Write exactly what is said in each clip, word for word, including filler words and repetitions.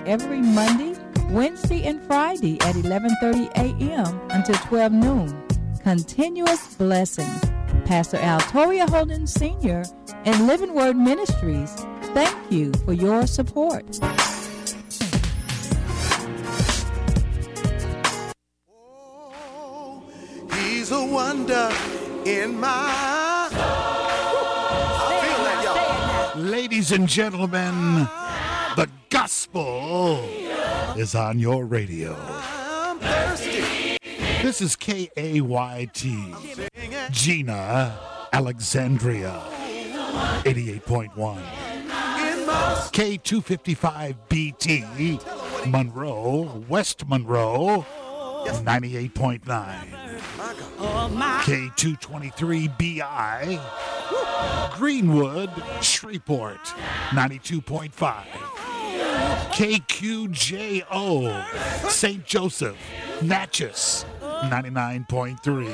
every Monday, Wednesday, and Friday at eleven thirty a.m. until twelve noon. Continuous blessings. Pastor Al Toria Holden Senior and Living Word Ministries, thank you for your support. Oh, he's a wonder in my soul. I feel that, y'all. Ladies and gentlemen, the gospel is on your radio. I'm thirsty. This is K A Y T, Gina, Alexandria, eighty-eight point one. K two fifty-five B T, Monroe, West Monroe, ninety-eight point nine. K two twenty-three B I, Greenwood, Shreveport, ninety-two point five. K Q J O, Saint Joseph, Natchez, ninety-nine point three.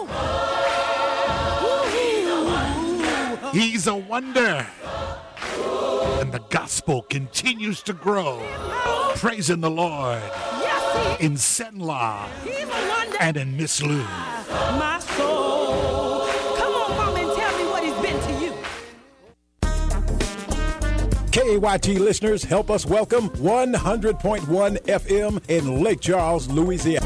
He's a wonder. And the gospel continues to grow. Praising the Lord in Senla and in Miss Lou. My soul. Come on, Mama, and tell me what he's been to you. K A Y T listeners, help us welcome one hundred point one F M in Lake Charles, Louisiana.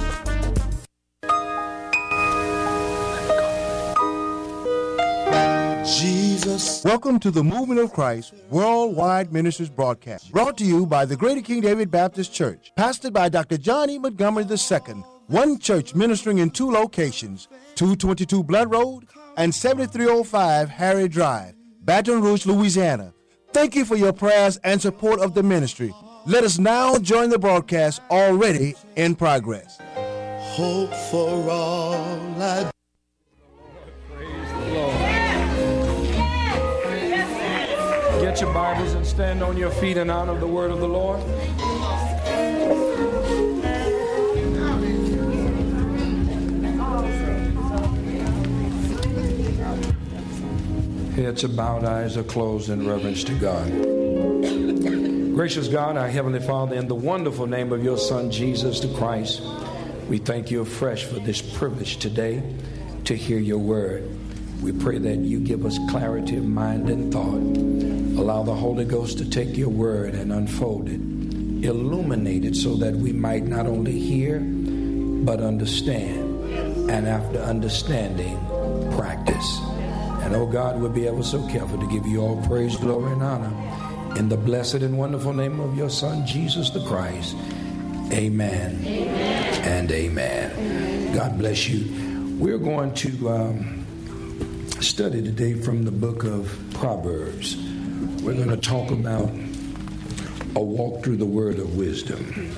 Jesus. Welcome to the Movement of Christ Worldwide Ministries broadcast, brought to you by the Greater King David Baptist Church, pastored by Doctor John E. Montgomery the Second, one church ministering in two locations, two twenty-two Blood Road and seventy-three oh five Harry Drive, Baton Rouge, Louisiana. Thank you for your prayers and support of the ministry. Let us now join the broadcast already in progress. Hope for all I Get your Bibles and stand on your feet in honor of the word of the Lord. Heads are bowed, eyes are closed in reverence to God. Gracious God, our Heavenly Father, in the wonderful name of your Son, Jesus the Christ, we thank you afresh for this privilege today to hear your word. We pray that you give us clarity of mind and thought. Allow the Holy Ghost to take your word and unfold it, illuminate it so that we might not only hear, but understand. And after understanding, practice. And oh God, we'll be ever so careful to give you all praise, glory, and honor. In the blessed and wonderful name of your Son, Jesus the Christ. Amen, amen. And amen. Amen. God bless you. We're going to um, study today from the book of Proverbs. We're going to talk about a walk through the word of wisdom.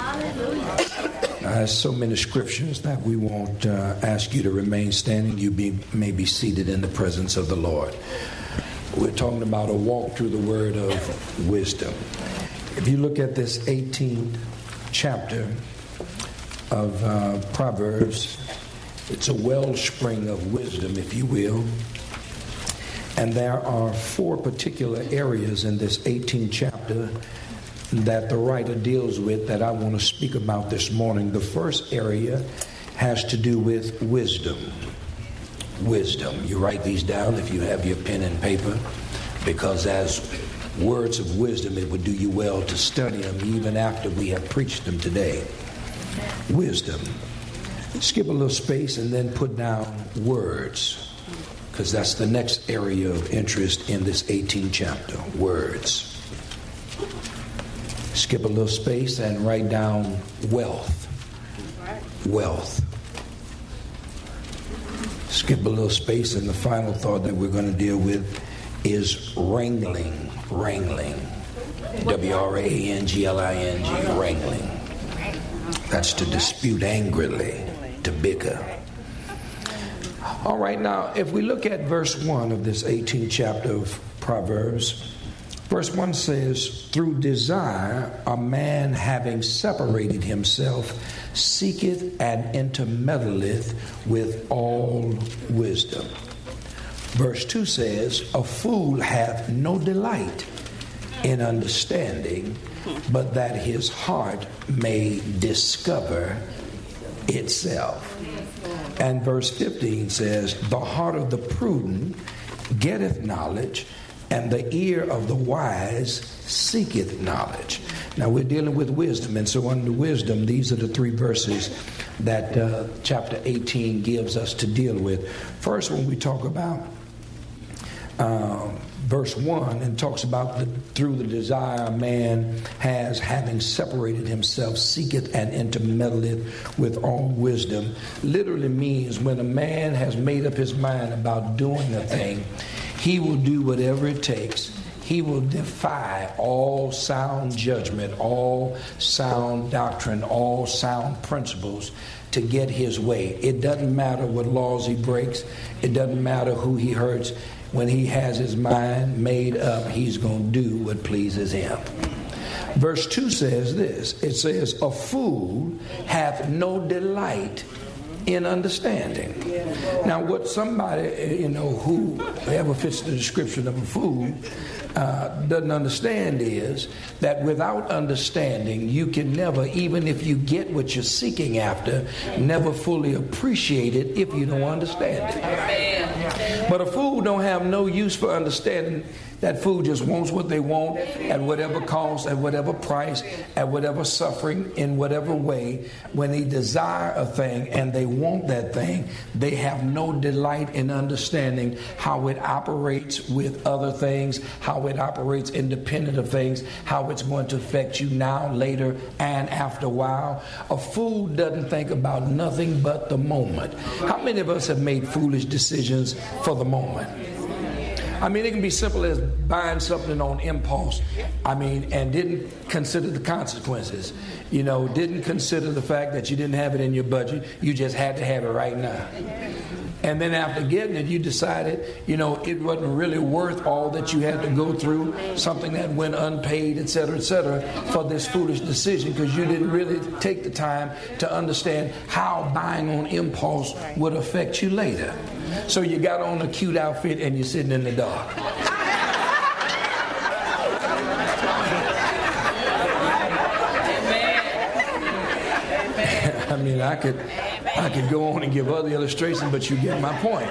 Now, there's so many scriptures that we won't uh, ask you to remain standing. You be, may be seated in the presence of the Lord. We're talking about a walk through the word of wisdom. If you look at this eighteenth chapter of uh, Proverbs, it's a wellspring of wisdom, if you will. And there are four particular areas in this eighteenth chapter that the writer deals with that I want to speak about this morning. The first area has to do with wisdom. Wisdom. You write these down if you have your pen and paper, because as words of wisdom, it would do you well to study them even after we have preached them today. Wisdom. Skip a little space and then put down words, because that's the next area of interest in this eighteenth chapter. Words. Skip a little space and write down wealth. Wealth. Skip a little space, and the final thought that we're going to deal with is wrangling. Wrangling. W R A N G L I N G. Wrangling. That's to dispute angrily, to bicker. All right, now, if we look at verse one of this eighteenth chapter of Proverbs, verse one says, through desire, a man having separated himself seeketh and intermeddleth with all wisdom. Verse two says, a fool hath no delight in understanding, but that his heart may discover itself. And verse fifteen says, the heart of the prudent getteth knowledge, and the ear of the wise seeketh knowledge. Now we're dealing with wisdom, and so under wisdom, these are the three verses that uh, chapter eighteen gives us to deal with. First, when we talk about um, verse one, and talks about the, through the desire a man has, having separated himself, seeketh and intermeddleth with all wisdom, literally means when a man has made up his mind about doing a thing, he will do whatever it takes. He will defy all sound judgment, all sound doctrine, all sound principles to get his way. It doesn't matter what laws he breaks. It doesn't matter who he hurts. When he has his mind made up, he's going to do what pleases him. Verse two says this. It says, a fool hath no delight in understanding. Now, what somebody, you know, who ever fits the description of a fool uh, doesn't understand is that without understanding, you can never, even if you get what you're seeking after, never fully appreciate it if you don't understand it. But a fool don't have no use for understanding. That fool just wants what they want at whatever cost, at whatever price, at whatever suffering, in whatever way. When they desire a thing and they want that thing, they have no delight in understanding how it operates with other things, how it operates independent of things, how it's going to affect you now, later, and after a while. A fool doesn't think about nothing but the moment. How many of us have made foolish decisions for the moment? I mean, it can be simple as buying something on impulse, I mean, and didn't consider the consequences. You know, didn't consider the fact that you didn't have it in your budget. You just had to have it right now. And then after getting it, you decided, you know, it wasn't really worth all that you had to go through, something that went unpaid, et cetera, et cetera, for this foolish decision, because you didn't really take the time to understand how buying on impulse would affect you later. So you got on a cute outfit and you're sitting in the dark. I mean, I could, I could go on and give other illustrations, but you get my point.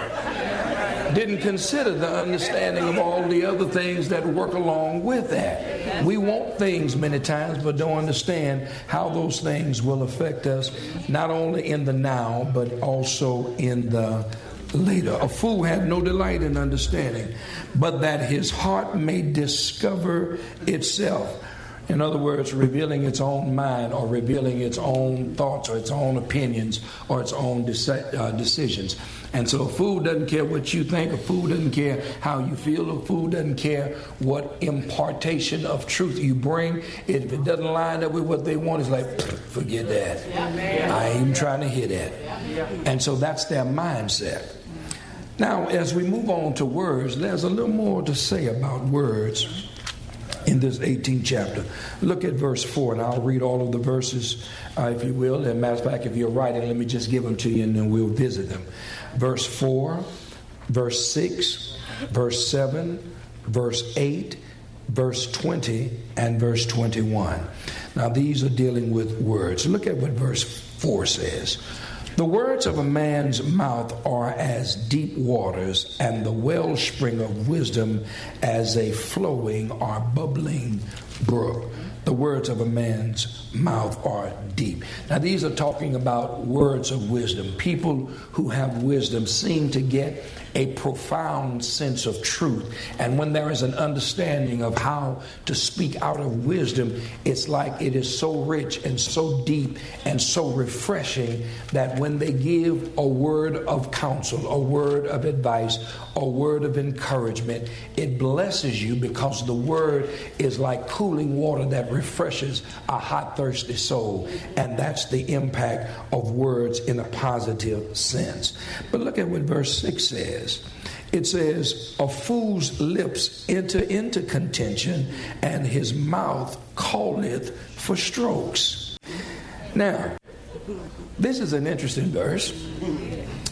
Didn't consider the understanding of all the other things that work along with that. We want things many times, but don't understand how those things will affect us, not only in the now, but also in the later. A fool had no delight in understanding, but that his heart may discover itself. In other words, revealing its own mind, or revealing its own thoughts, or its own opinions, or its own deci- uh, decisions. And so a fool doesn't care what you think. A fool doesn't care how you feel. A fool doesn't care what impartation of truth you bring. If it doesn't line up with what they want, it's like, forget that. I ain't even trying to hear that. And so that's their mindset. Now, as we move on to words, there's a little more to say about words in this eighteenth chapter. Look at verse four, and I'll read all of the verses, uh, if you will. As a matter of fact, if you're writing, let me just give them to you, and then we'll visit them. Verse four, verse six, verse seven, verse eight, verse twenty, and verse twenty-one. Now, these are dealing with words. Look at what verse four says. The words of a man's mouth are as deep waters, and the wellspring of wisdom as a flowing or bubbling brook. The words of a man's mouth are deep. Now, these are talking about words of wisdom. People who have wisdom seem to get a profound sense of truth. And when there is an understanding of how to speak out of wisdom, it's like it is so rich and so deep and so refreshing that when they give a word of counsel, a word of advice, a word of encouragement, it blesses you, because the word is like cooling water that refreshes a hot, thirsty soul. And that's the impact of words in a positive sense. But look at what verse six says. It says, a fool's lips enter into contention, and his mouth calleth for strokes. Now, this is an interesting verse,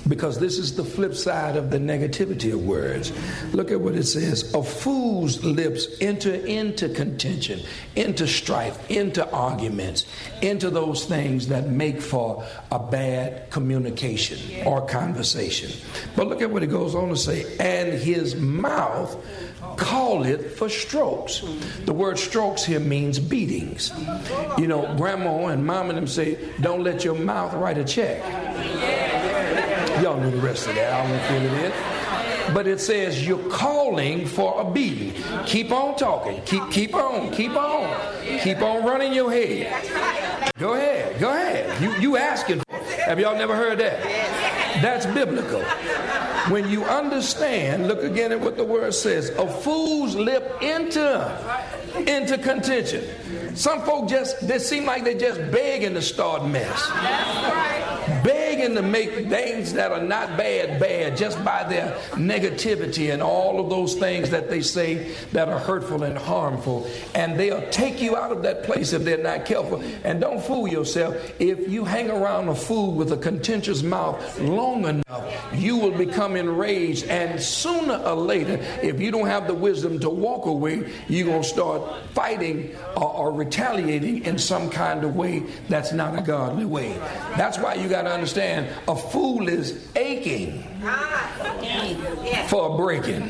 because this is the flip side of the negativity of words. Look at what it says. A fool's lips enter into contention, into strife, into arguments, into those things that make for a bad communication or conversation. But look at what it goes on to say. And his mouth calleth for strokes. The word strokes here means beatings. You know, grandma and mom and them say, don't let your mouth write a check. Y'all know the rest of that. I won't fill it in. But it says you're calling for a beating. Keep on talking. Keep keep on. Keep on. Keep on running your head. Go ahead. Go ahead. You you asking for it. Have y'all never heard that? That's biblical. When you understand, look again at what the word says. A fool's lip into into contention. Some folk just, they seem like they're just begging to start mess. Begging to make things that are not bad, bad, just by their negativity and all of those things that they say that are hurtful and harmful. And they'll take you out of that place if they're not careful. And don't fool yourself. If you hang around a fool with a contentious mouth long enough, you will become enraged. And sooner or later, if you don't have the wisdom to walk away, you're going to start fighting or, or retaliating in some kind of way that's not a godly way. That's why you got to understand, a fool is aching for a breaking.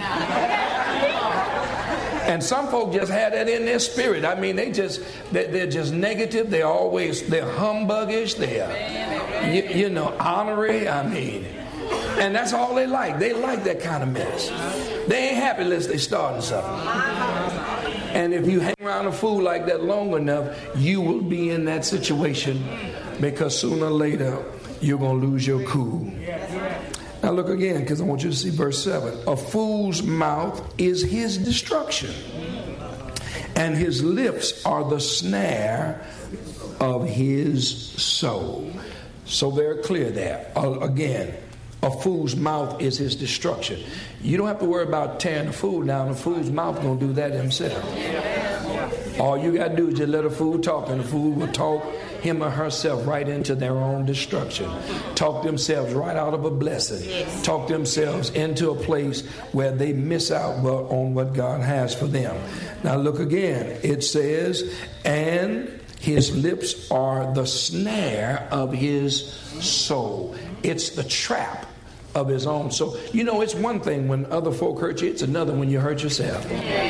And some folk just had that in their spirit. I mean, they just, they're just negative. They're always, they're humbuggish. They're, you, you know, honorary. I mean, and that's all they like. They like that kind of mess. They ain't happy unless they starting something. And if you hang around a fool like that long enough, you will be in that situation, because sooner or later, you're going to lose your cool. Now look again, because I want you to see verse seven. A fool's mouth is his destruction, and his lips are the snare of his soul. So very clear there. Uh, again, a fool's mouth is his destruction. You don't have to worry about tearing the fool down. The fool's mouth going to do that himself. All you got to do is just let a fool talk, and the fool will talk him or herself right into their own destruction. Talk themselves right out of a blessing. Talk themselves into a place where they miss out on what God has for them. Now look again. It says, and his lips are the snare of his soul. It's the trap of his own soul. You know, it's one thing when other folk hurt you. It's another when you hurt yourself.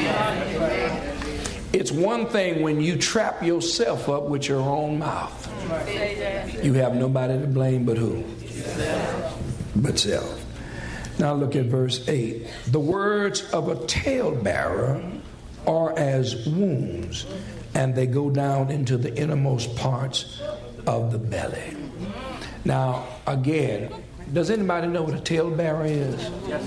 It's one thing when you trap yourself up with your own mouth. You have nobody to blame but who? But self. Now look at verse eight. The words of a talebearer are as wounds, and they go down into the innermost parts of the belly. Now, again, does anybody know what a talebearer is?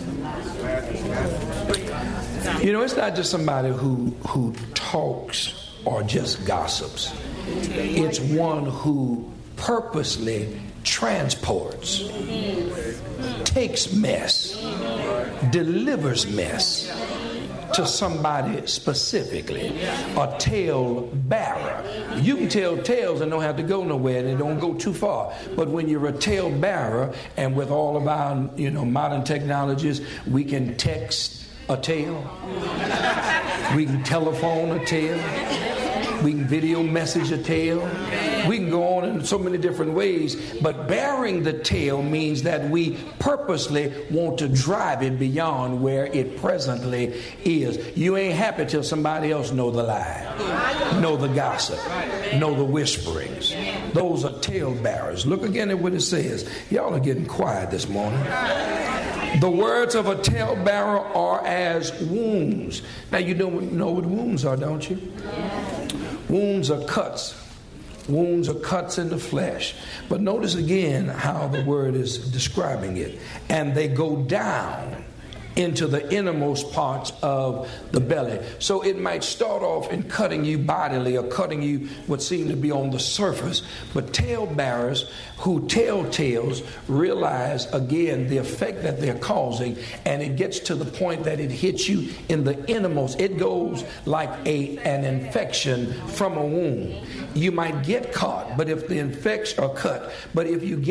You know, it's not just somebody who who talks or just gossips. It's one who purposely transports, takes mess, delivers mess to somebody specifically. A tale bearer. You can tell tales and don't have to go nowhere, and they don't go too far. But when you're a tale bearer, and with all of our, you know, modern technologies, we can text a tale, we can telephone a tale, we can video message a tale, we can go on in so many different ways. But bearing the tale means that we purposely want to drive it beyond where it presently is. You ain't happy till somebody else know the lie, know the gossip, know the whisperings. Those are tale bearers. Look again at what it says. Y'all are getting quiet this morning. The words of a talebearer are as wounds. Now you don't know what wounds are, don't you? Wounds are cuts. Wounds are cuts in the flesh. But notice again how the word is describing it. And they go down into the innermost parts of the belly. So it might start off in cutting you bodily or cutting you what seemed to be on the surface. But tale bearers who tell tales realize again the effect that they're causing, and it gets to the point that it hits you in the innermost. It goes like a an infection from a wound. You might get caught, but if the infection or cut, but if you get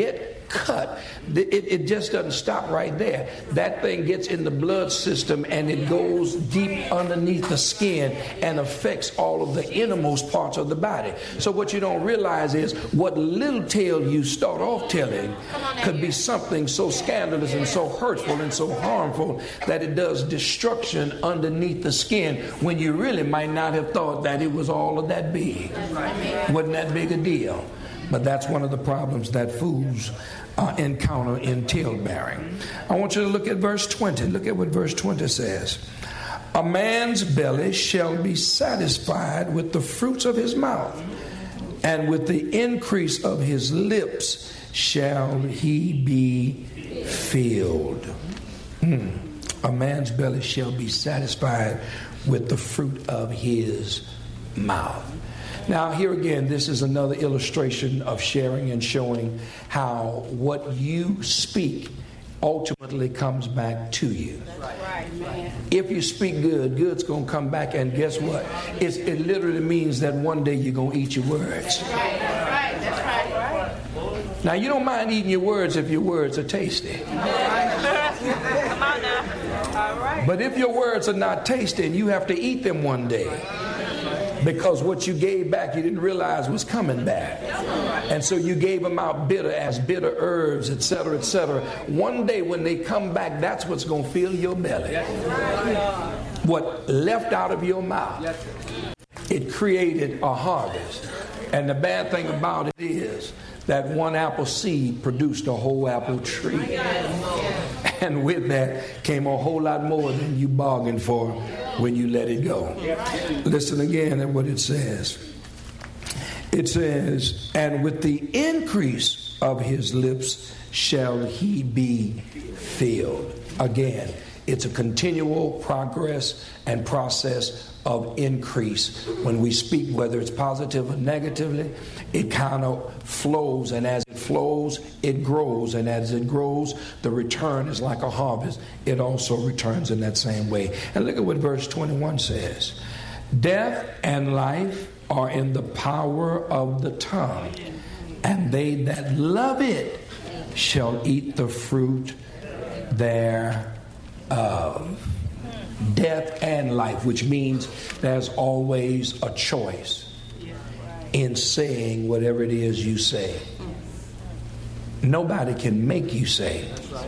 cut, it, it just doesn't stop right there. That thing gets in the blood system and it goes deep underneath the skin and affects all of the innermost parts of the body. So what you don't realize is what little tale you start off telling could be something so scandalous and so hurtful and so harmful that it does destruction underneath the skin when you really might not have thought that it was all of that big. Wasn't that big a deal. But that's one of the problems that fools uh, encounter in tail bearing. I want you to look at verse twenty. Look at what verse twenty says. A man's belly shall be satisfied with the fruits of his mouth, and with the increase of his lips shall he be filled. Hmm. A man's belly shall be satisfied with the fruit of his mouth. Now, here again, this is another illustration of sharing and showing how what you speak ultimately comes back to you. If you speak good, good's going to come back, and guess what? It's, it literally means that one day you're going to eat your words. Now, you don't mind eating your words if your words are tasty. But if your words are not tasty, you have to eat them one day. Because what you gave back, you didn't realize was coming back. And so you gave them out bitter as bitter herbs, et cetera, et cetera. One day when they come back, that's what's going to fill your belly. What left out of your mouth, it created a harvest. And the bad thing about it is that one apple seed produced a whole apple tree. And with that came a whole lot more than you bargained for when you let it go. Listen again at what it says. It says, and with the increase of his lips shall he be filled. Again, it's a continual progress and process of increase. When we speak, whether it's positive or negatively, it kind of flows, and as it flows, it grows, and as it grows, the return is like a harvest. It also returns in that same way. And look at what verse twenty-one says. Death and life are in the power of the tongue, and they that love it shall eat the fruit thereof. Death and life, which means there's always a choice in saying whatever it is you say. Nobody can make you say.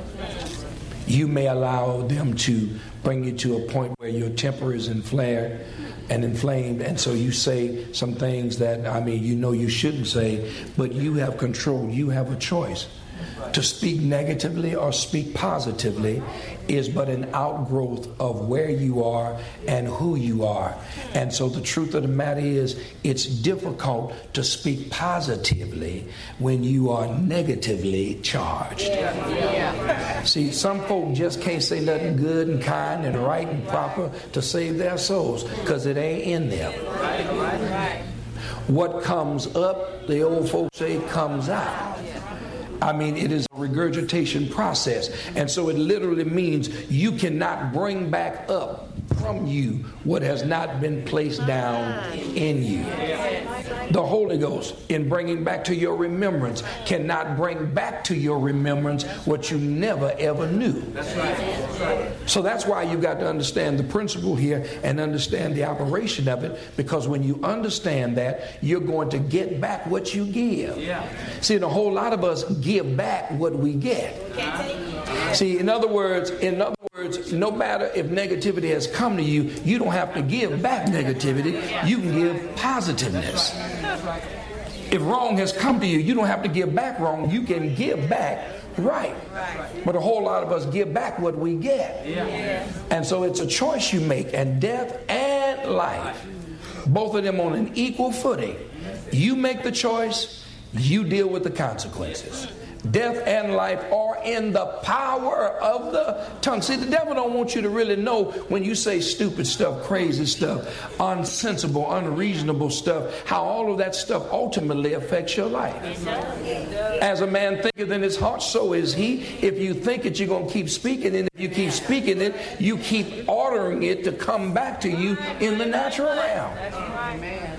You may allow them to bring you to a point where your temper is inflamed and inflamed, and so you say some things that, I mean, you know you shouldn't say, but you have control. You have a choice. To speak negatively or speak positively is but an outgrowth of where you are and who you are. And so the truth of the matter is, it's difficult to speak positively when you are negatively charged. Yeah. Yeah. See, some folk just can't say nothing good and kind and right and proper to save their souls because it ain't in them. Right, right, right. What comes up, the old folks say, comes out. I mean, it is a regurgitation process. And so it literally means you cannot bring back up from you what has not been placed down in you. The Holy Ghost, in bringing back to your remembrance, cannot bring back to your remembrance what you never ever knew. That's right. That's right. So that's why you got to understand the principle here and understand the operation of it, because when you understand that, you're going to get back what you give. Yeah. See, and a whole lot of us give back what we get. See, in other words, in other words, no matter if negativity has come to you, you don't have to give back negativity. You can give positiveness. If wrong has come to you, you don't have to give back wrong. You can give back right. But a whole lot of us give back what we get. And so it's a choice you make. And death and life, both of them on an equal footing. You make the choice, you deal with the consequences. Death and life are in the power of the tongue. See, the devil don't want you to really know when you say stupid stuff, crazy stuff, unsensible, unreasonable stuff, how all of that stuff ultimately affects your life. As a man thinketh in his heart, so is he. If you think it, you're going to keep speaking it. If you keep speaking it, you keep ordering it to come back to you in the natural realm.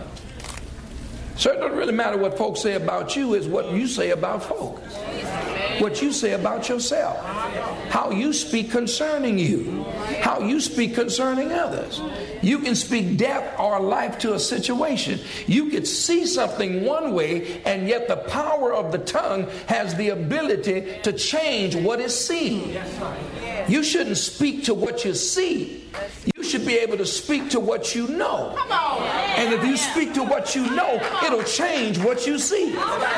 So it doesn't really matter what folks say about you, it's what you say about folks. what you say about yourself, how you speak concerning you, how you speak concerning others. You can speak death or life to a situation. You could see something one way, and yet the power of the tongue has the ability to change what is seen. You shouldn't speak to what you see. You should be able to speak to what you know. And if you speak to what you know, it'll change what you see.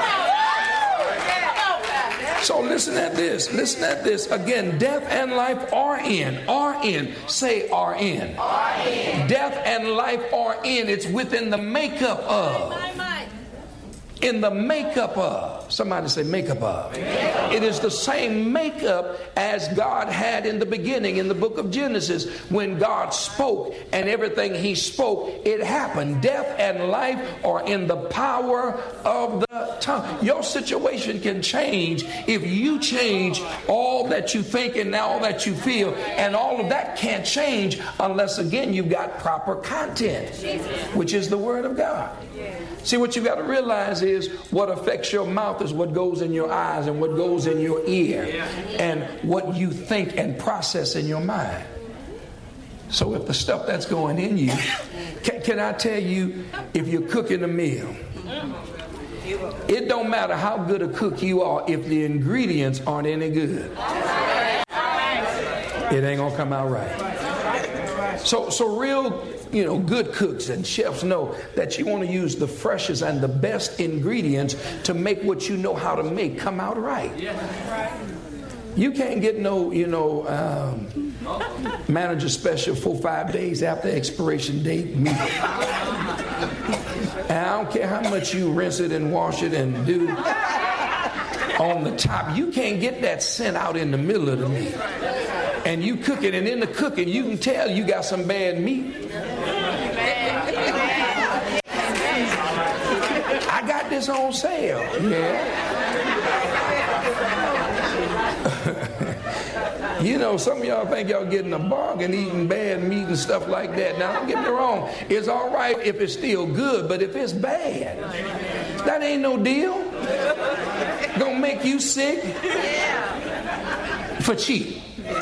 So listen at this. Listen at this. Again, death and life are in. Are in. Say are in. Are in. Death and life are in. It's within the makeup of. In the makeup of. Somebody say makeup of. It is the same makeup as God had in the beginning in the book of Genesis. When God spoke and everything he spoke, it happened. Death and life are in the power of the tongue. Your situation can change if you change all that you think and all that you feel. And all of that can't change unless, again, you've got proper content, which is the word of God. See, what you got to realize is what affects your mouth is what goes in your eyes and what goes in your ear and what you think and process in your mind. So if the stuff that's going in you, can, can I tell you, if you're cooking a meal, it don't matter how good a cook you are if the ingredients aren't any good. It ain't gonna come out right. So, so real, you know, good cooks and chefs know that you want to use the freshest and the best ingredients to make what you know how to make come out right. You can't get no, you know, um, manager special four, five days after expiration date meat. And I don't care how much you rinse it and wash it and do on the top. You can't get that scent out in the middle of the meat. And you cook it, and in the cooking, you can tell you got some bad meat. I got this on sale. Yeah. You know, some of y'all think y'all getting a bargain eating bad meat and stuff like that. Now, don't get me wrong. It's all right if it's still good, but if it's bad, that ain't no deal. Gonna make you sick for cheap.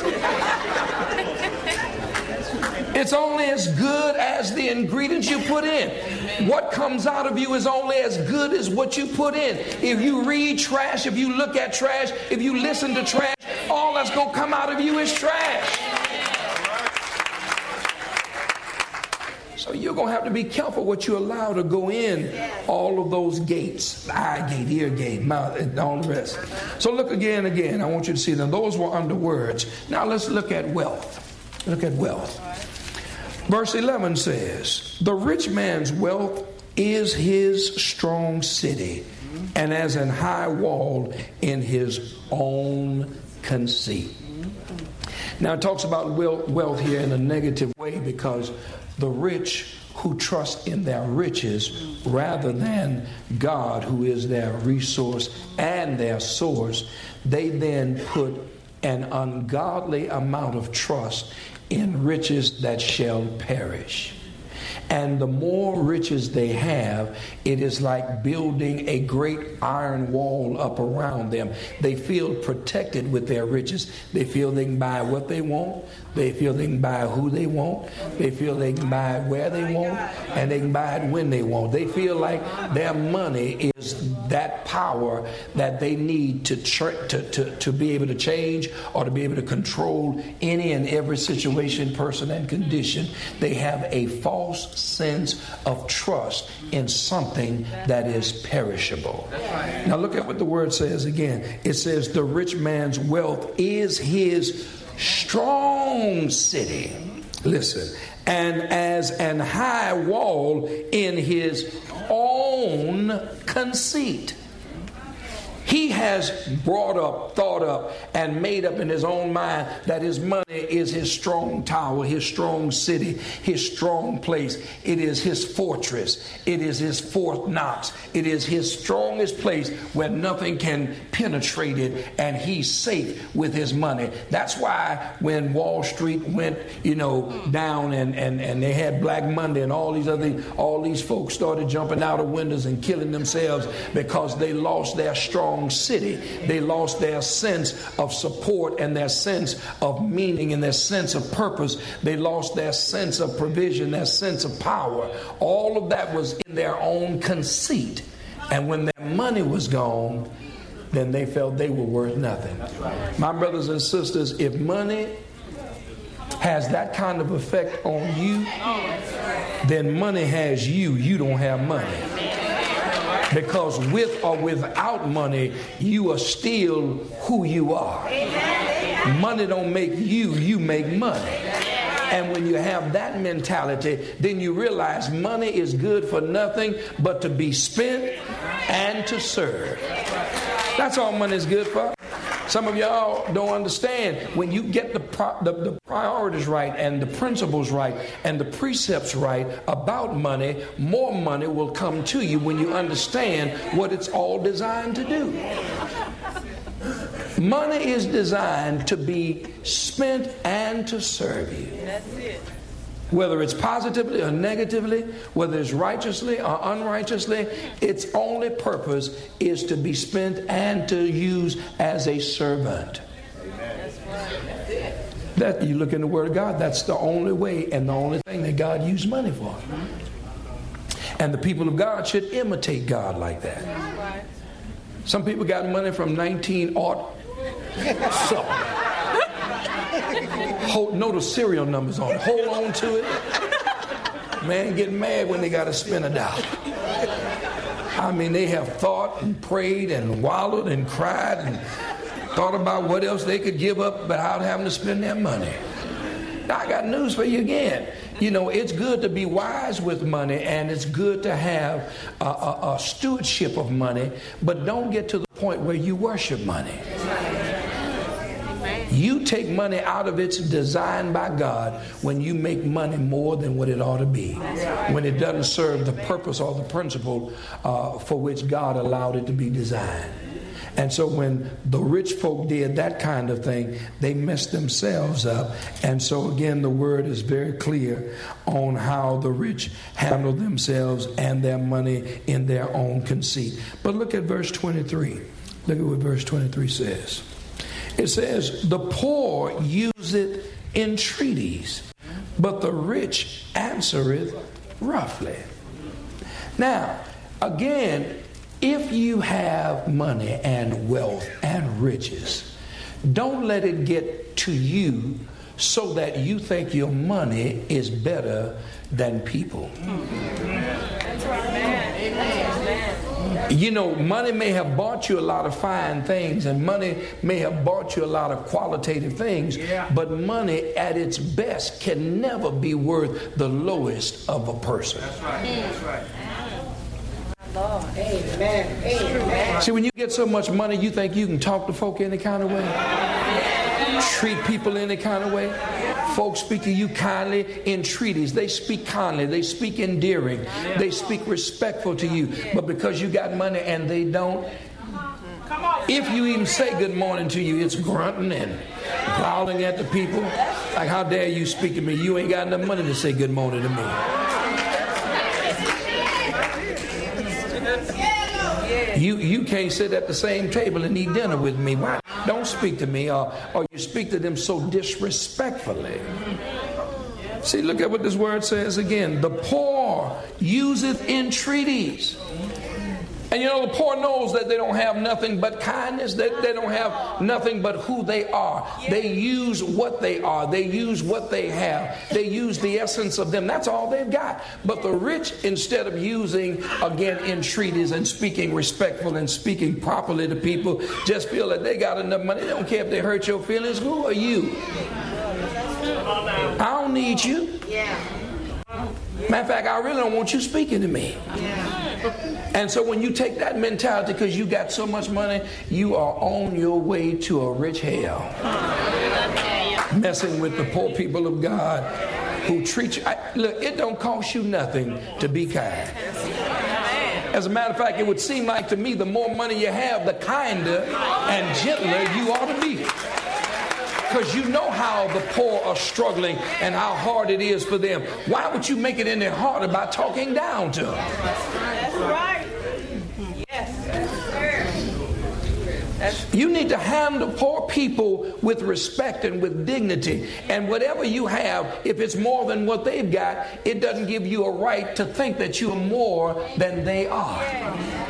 It's only as good as the ingredients you put in. What comes out of you is only as good as what you put in. If you read trash, if you look at trash, if you listen to trash, all that's going to come out of you is trash. So you're going to have to be careful what you allow to go in all of those gates. Eye gate, ear gate, mouth, and all the rest. So look again, again. I want you to see them. Those were under words. Now let's look at wealth. Look at wealth. Verse eleven says, the rich man's wealth is his strong city, and as an high wall in his own conceit. Now it talks about wealth here in a negative way because the rich who trust in their riches rather than God, who is their resource and their source, they then put an ungodly amount of trust in riches that shall perish. And the more riches they have, it is like building a great iron wall up around them. They feel protected with their riches. They feel they can buy what they want. They feel they can buy who they want. They feel they can buy it where they want. And they can buy it when they want. They feel like their money is that power that they need to, tra- to, to, to be able to change or to be able to control any and every situation, person, and condition. They have a false sense of trust in something that is perishable. Now look at what the word says again. It says the rich man's wealth is his strong city. Listen. And as an high wall in his own conceit. He has brought up, thought up, and made up in his own mind that his money is his strong tower, his strong city, his strong place. It is his fortress. It is his Fort Knox. It is his strongest place where nothing can penetrate it, and he's safe with his money. That's why when Wall Street went, you know, down and, and, and they had Black Monday and all these other, all these folks started jumping out of windows and killing themselves because they lost their strong strong city. They lost their sense of support and their sense of meaning and their sense of purpose. They lost their sense of provision, their sense of power. All of that was in their own conceit. And when their money was gone, then they felt they were worth nothing. My brothers and sisters, if money has that kind of effect on you, then money has you. You don't have money. Because with or without money, you are still who you are. Money don't make you, you make money. And when you have that mentality, then you realize money is good for nothing but to be spent and to serve. That's all money is good for. Some of y'all don't understand. When you get the, pro- the, the priorities right and the principles right and the precepts right about money, more money will come to you when you understand what it's all designed to do. Money is designed to be spent and to serve you. That's it. Whether it's positively or negatively, whether it's righteously or unrighteously, its only purpose is to be spent and to use as a servant. That you look in the Word of God, that's the only way and the only thing that God used money for. And the people of God should imitate God like that. Some people got money from nineteen oh so. Hold, know the serial numbers on it. Hold on to it. Man, get mad when they got to spend a dollar. I mean, they have thought and prayed and wallowed and cried and thought about what else they could give up without having to spend their money. Now, I got news for you again. You know, it's good to be wise with money, and it's good to have a, a, a stewardship of money, but don't get to the point where you worship money. You take money out of its design by God when you make money more than what it ought to be. When it doesn't serve the purpose or the principle uh, for which God allowed it to be designed. And so when the rich folk did that kind of thing, they messed themselves up. And so again, the word is very clear on how the rich handle themselves and their money in their own conceit. But look at verse twenty-three. Look at what verse twenty-three says. It says, the poor use it entreaties, but the rich answereth roughly. Now, again, if you have money and wealth and riches, don't let it get to you so that you think your money is better than people. That's right, man. Amen. You know, money may have bought you a lot of fine things, and money may have bought you a lot of qualitative things, yeah. But money at its best can never be worth the lowest of a person. That's right. That's right. Lord, amen. Amen. See, when you get so much money, you think you can talk to folk any kind of way, treat people any kind of way. Folks speak to you kindly in treaties. They speak kindly. They speak endearing. They speak respectful to you. But because you got money and they don't, if you even say good morning to you, it's grunting and growling at the people. Like, how dare you speak to me? You ain't got enough money to say good morning to me. You you can't sit at the same table and eat dinner with me. Why? Don't speak to me, or, or you speak to them so disrespectfully. See, look at what this word says again. The poor useth entreaties. And you know, the poor knows that they don't have nothing but kindness. That they, they don't have nothing but who they are. They use what they are. They use what they have. They use the essence of them. That's all they've got. But the rich, instead of using, again, entreaties and speaking respectful and speaking properly to people, just feel that they got enough money. They don't care if they hurt your feelings. Who are you? I don't need you. Matter of fact, I really don't want you speaking to me. And so when you take that mentality, because you got so much money, you are on your way to a rich hell. Messing with the poor people of God who treat you. I, look, it don't cost you nothing to be kind. As a matter of fact, it would seem like to me the more money you have, the kinder and gentler you ought to be. Because you know how the poor are struggling and how hard it is for them. Why would you make it any harder by talking down to them? That's right. Yes. You need to handle poor people with respect and with dignity. And whatever you have, if it's more than what they've got, it doesn't give you a right to think that you are more than they are.